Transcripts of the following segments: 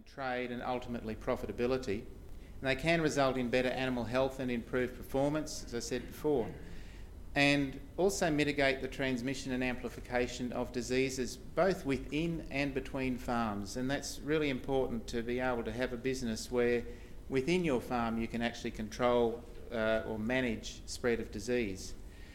trade and ultimately profitability. And they can result in better animal health and improved performance, as I said before, and also mitigate the transmission and amplification of diseases both within and between farms. And that's really important, to be able to have a business where within your farm you can actually control or manage spread of disease.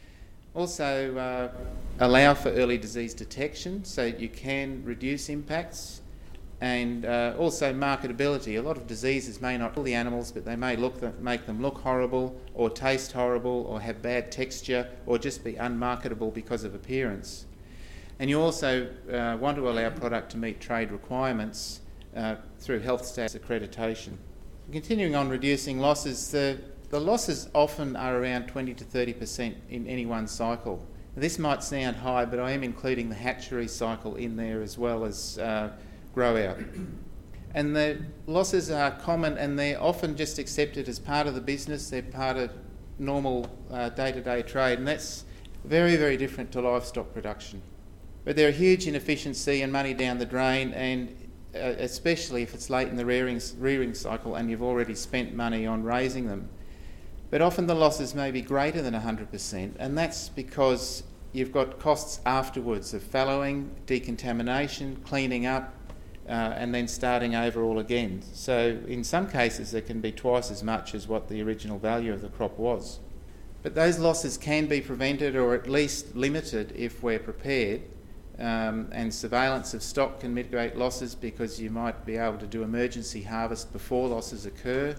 Also allow for early disease detection so you can reduce impacts, and also marketability. A lot of diseases may not kill the animals, but they may make them look horrible or taste horrible or have bad texture or just be unmarketable because of appearance. And you also want to allow product to meet trade requirements through health status accreditation. Continuing on reducing losses, the losses often are around 20 to 30% in any one cycle. This might sound high, but I am including the hatchery cycle in there as well as grow out. And the losses are common, and they're often just accepted as part of the business. They're part of normal day-to-day trade, and that's very, very different to livestock production. But they're a huge inefficiency and money down the drain, and especially if it's late in the rearing cycle and you've already spent money on raising them. But often the losses may be greater than 100%, and that's because you've got costs afterwards of fallowing, decontamination, cleaning up, and then starting over all again. So in some cases there can be twice as much as what the original value of the crop was. But those losses can be prevented or at least limited if we're prepared, and surveillance of stock can mitigate losses because you might be able to do emergency harvest before losses occur.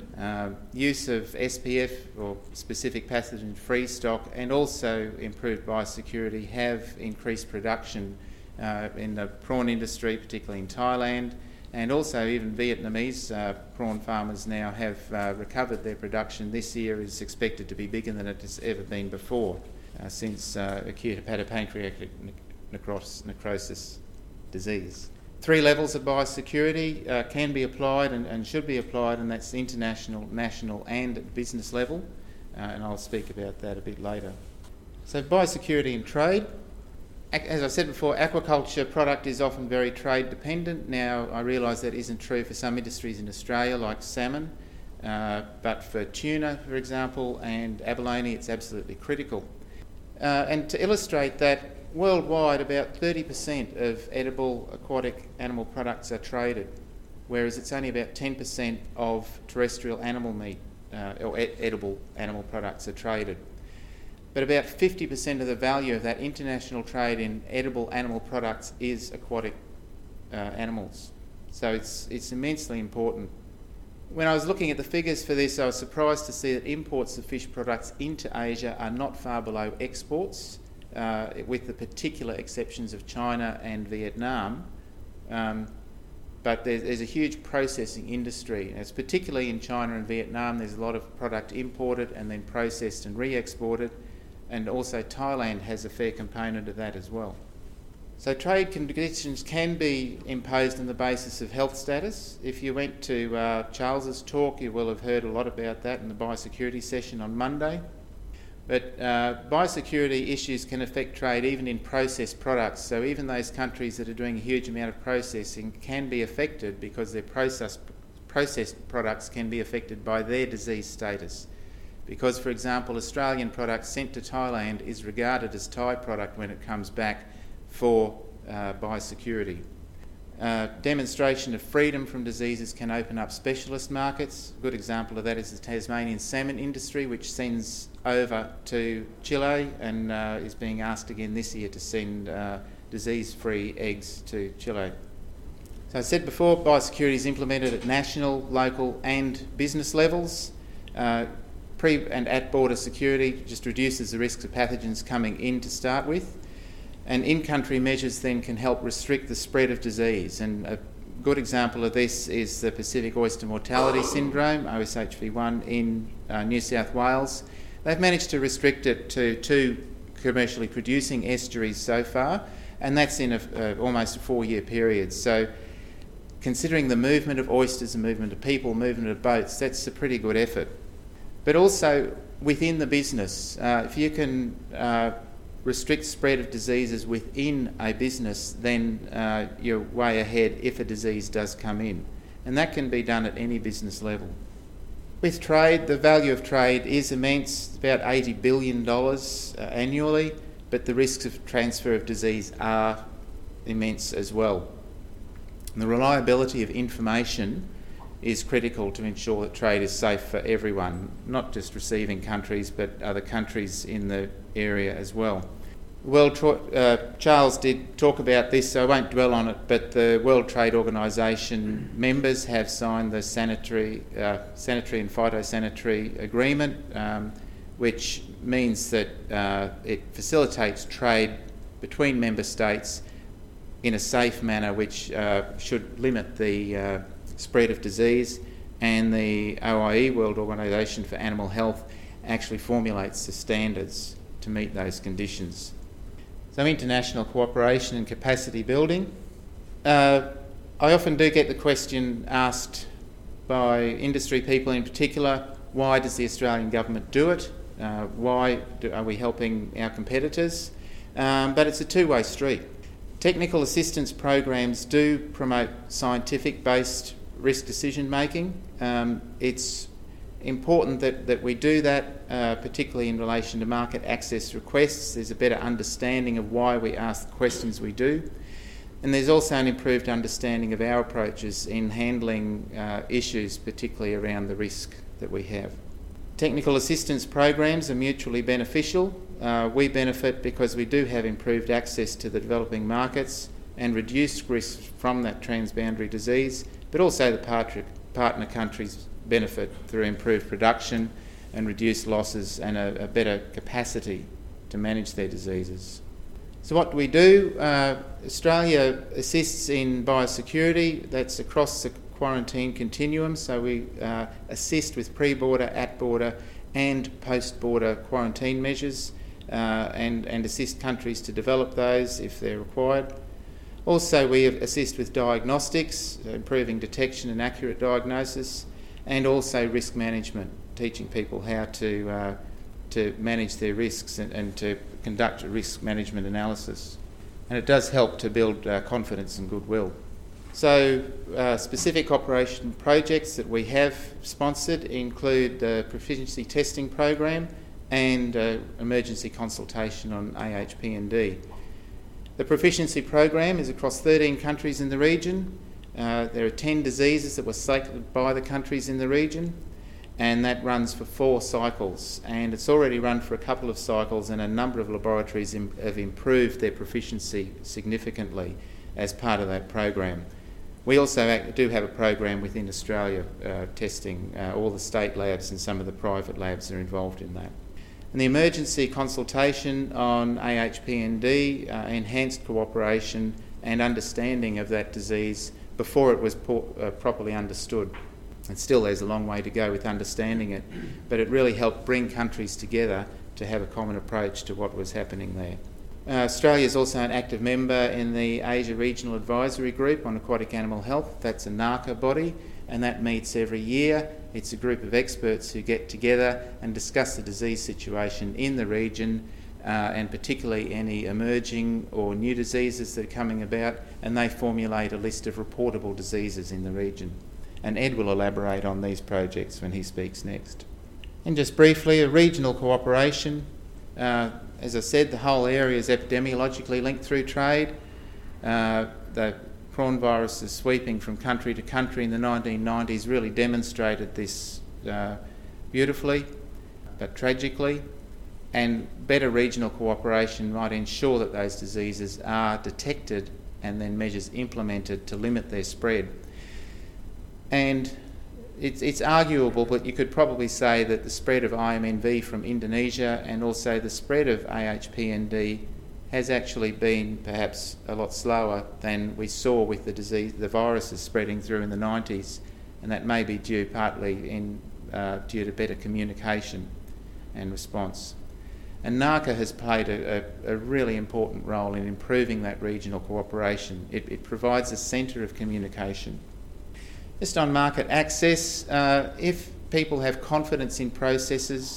Use of SPF or specific pathogen-free stock, and also improved biosecurity have increased production in the prawn industry, particularly in Thailand, and also even Vietnamese prawn farmers now have recovered their production. This year is expected to be bigger than it has ever been before since acute hepatopancreatic necrosis disease. 3 levels of biosecurity can be applied and should be applied, and that's international, national and business level, and I'll speak about that a bit later. So biosecurity in trade. As I said before, aquaculture product is often very trade dependent. Now, I realise that isn't true for some industries in Australia, like salmon, but for tuna, for example, and abalone, it's absolutely critical. And to illustrate that, worldwide about 30% of edible aquatic animal products are traded, whereas it's only about 10% of terrestrial animal meat or edible animal products are traded. But about 50% of the value of that international trade in edible animal products is aquatic animals. So it's immensely important. When I was looking at the figures for this, I was surprised to see that imports of fish products into Asia are not far below exports, with the particular exceptions of China and Vietnam. But there's a huge processing industry. It's particularly in China and Vietnam, there's a lot of product imported and then processed and re-exported. And also Thailand has a fair component of that as well. So trade conditions can be imposed on the basis of health status. If you went to Charles's talk, you will have heard a lot about that in the biosecurity session on Monday. But biosecurity issues can affect trade even in processed products. So even those countries that are doing a huge amount of processing can be affected because their processed products can be affected by their disease status. Because, for example, Australian product sent to Thailand is regarded as Thai product when it comes back for biosecurity. Demonstration of freedom from diseases can open up specialist markets. A good example of that is the Tasmanian salmon industry, which sends over to Chile and is being asked again this year to send disease-free eggs to Chile. So I said before, biosecurity is implemented at national, local and business levels. Pre- and at-border security just reduces the risks of pathogens coming in to start with. And in-country measures then can help restrict the spread of disease. And a good example of this is the Pacific Oyster Mortality Syndrome, OSHV1, in New South Wales. They've managed to restrict it to 2 commercially producing estuaries so far, and that's in almost a 4-year period. So considering the movement of oysters, the movement of people, movement of boats, that's a pretty good effort. But also within the business, if you can restrict spread of diseases within a business, then you're way ahead if a disease does come in. And that can be done at any business level. With trade, the value of trade is immense, about $80 billion annually, but the risks of transfer of disease are immense as well. And the reliability of information is critical to ensure that trade is safe for everyone, not just receiving countries, but other countries in the area as well. Charles did talk about this, so I won't dwell on it, but the World Trade Organisation members have signed the sanitary and phytosanitary agreement, which means that it facilitates trade between member states in a safe manner, which should limit the spread of disease, and the OIE, World Organisation for Animal Health, actually formulates the standards to meet those conditions. So international cooperation and capacity building. I often do get the question asked by industry people in particular, why does the Australian government do it? Why are we helping our competitors? But it's a two-way street. Technical assistance programs do promote scientific-based risk decision making. It's important that we do that, particularly in relation to market access requests. There's a better understanding of why we ask the questions we do. And there's also an improved understanding of our approaches in handling issues, particularly around the risk that we have. Technical assistance programs are mutually beneficial. We benefit because we do have improved access to the developing markets and reduced risks from that transboundary disease, but also the partner countries benefit through improved production and reduced losses and a better capacity to manage their diseases. So what do we do? Australia assists in biosecurity. That's across the quarantine continuum. So we assist with pre-border, at-border and post-border quarantine measures and assist countries to develop those if they're required. Also, we assist with diagnostics, improving detection and accurate diagnosis, and also risk management, teaching people how to manage their risks and to conduct a risk management analysis. And it does help to build confidence and goodwill. So specific operation projects that we have sponsored include the proficiency testing program and emergency consultation on AHPND. The proficiency program is across 13 countries in the region. There are 10 diseases that were selected by the countries in the region, and that runs for 4 cycles. And it's already run for a couple of cycles, and a number of laboratories have improved their proficiency significantly as part of that program. We also do have a program within Australia testing. All the state labs and some of the private labs are involved in that. And the emergency consultation on AHPND enhanced cooperation and understanding of that disease before it was properly understood. And still there's a long way to go with understanding it, but it really helped bring countries together to have a common approach to what was happening there. Australia is also an active member in the Asia Regional Advisory Group on Aquatic Animal Health. That's a NARCA body, and that meets every year. It's a group of experts who get together and discuss the disease situation in the region, and particularly any emerging or new diseases that are coming about, and they formulate a list of reportable diseases in the region. And Ed will elaborate on these projects when he speaks next. And just briefly, a regional cooperation. As I said, the whole area is epidemiologically linked through trade. The prawn virus is sweeping from country to country in the 1990s really demonstrated this beautifully, but tragically. And better regional cooperation might ensure that those diseases are detected and then measures implemented to limit their spread. And it's arguable, but you could probably say that the spread of IMNV from Indonesia and also the spread of AHPND has actually been perhaps a lot slower than we saw with the viruses spreading through in the 90s, and that may be due partly due to better communication and response. And NARCA has played a really important role in improving that regional cooperation. It provides a centre of communication. Just on market access, if people have confidence in processes,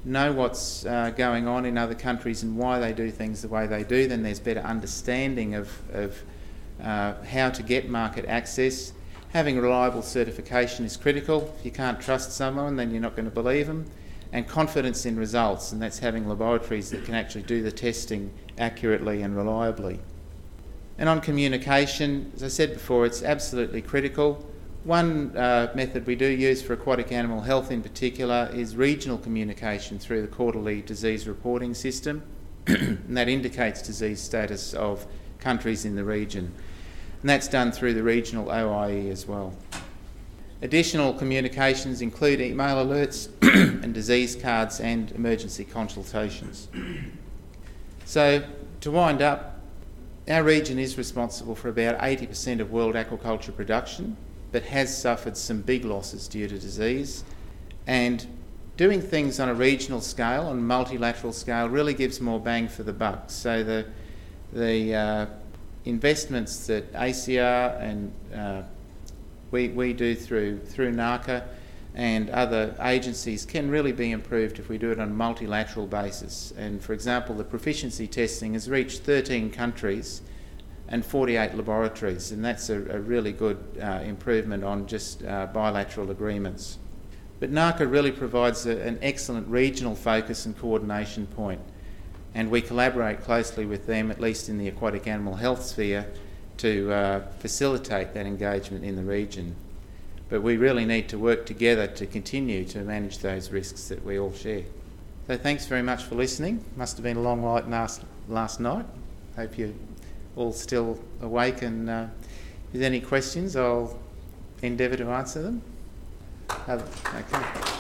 know what's going on in other countries and why they do things the way they do, then there's better understanding of how to get market access. Having reliable certification is critical. If you can't trust someone, then you're not going to believe them. And confidence in results, and that's having laboratories that can actually do the testing accurately and reliably. And on communication, as I said before, it's absolutely critical. One method we do use for aquatic animal health in particular is regional communication through the quarterly disease reporting system, and that indicates disease status of countries in the region. And that's done through the regional OIE as well. Additional communications include email alerts and disease cards and emergency consultations. So, to wind up, our region is responsible for about 80% of world aquaculture production, but has suffered some big losses due to disease. And doing things on a regional scale, on a multilateral scale, really gives more bang for the buck. So the investments that ACR and we do through NARCA and other agencies can really be improved if we do it on a multilateral basis. And for example, the proficiency testing has reached 13 countries and 48 laboratories, and that's a really good improvement on just bilateral agreements. But NARCA really provides an excellent regional focus and coordination point, and we collaborate closely with them, at least in the aquatic animal health sphere, to facilitate that engagement in the region. But we really need to work together to continue to manage those risks that we all share. So thanks very much for listening. Must have been a long night last night. Hope you're all still awake, and if there's any questions, I'll endeavour to answer them. Okay.